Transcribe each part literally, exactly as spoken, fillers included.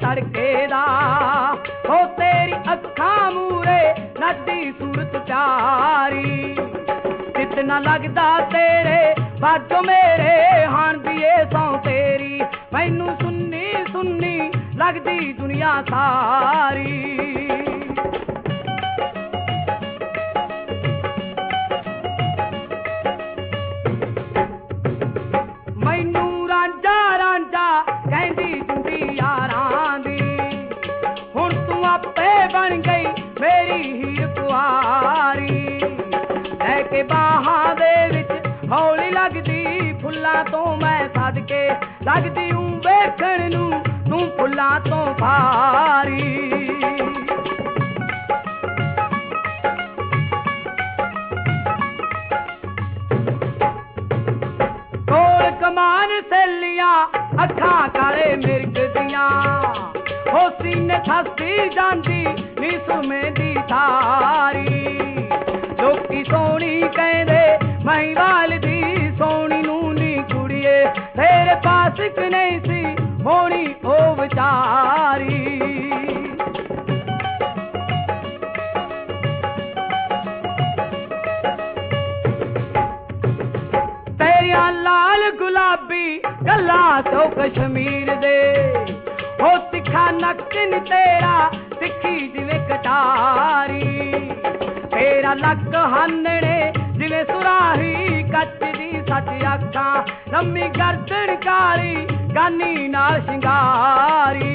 तड़के दा हो तेरी अखां मूरे नचदी सूरत प्यारी चित न लगदा तेरे बाजो मेरे हान दिए सौ तेरी मैनू सुन्नी सुन्नी लगदी दुनिया सारी मैनू रांझा रांझा कहंदी जुंदी यारां दी हुण तू आपे बन गई मेरी हीर कुआरी लैके बाहां दे विच हौली लगदी फुल्लां तो मैं सदके लगदी हूं वेखण नू तू फुल्लां तो भारी कमान सैलियां अखां काले मिर्ग दियां हो सीने थसदी जांदी नी सुमे दी थारी लोकी सोहनी कहंदे महिवाल दी सोहनी नू नी कुड़िए तेरे पास क नहीं सी होनी ओ विचारी लाल गुलाबी गला तो कश्मीर दे हो तिखा नक्न तेरा तिखी जिवे कटारी तेरा लक हानने जिवे सुराही कच दी सच अखां लम्मी गर्दन काली गानी नाल शिंगारी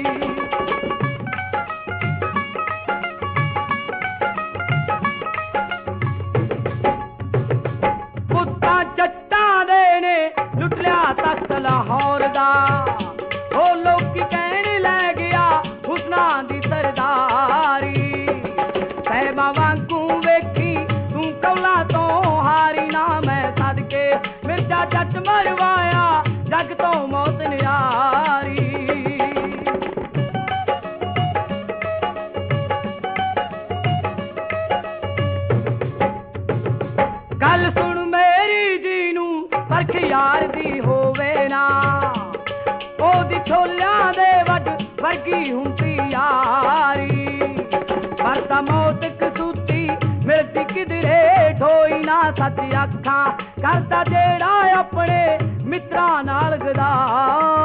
लाहौर दा ओ लोकी कहण लै गया हुस्ना दी सरदारी सहबा वांगू वेखी तू कौला तो हारी ना मैं सदके मिर्जा जट मरवाया जग तो मौत न्यारी गल सुन मेरी जी नू परख यार दी होवे ओदी छोलियां दे वड वर्गी हुंदी यारी मरदा मौत कसूती मिलदी किधरे ढोई ना सच अखां करदा जेड़ा अपने मित्रां नाल गदारी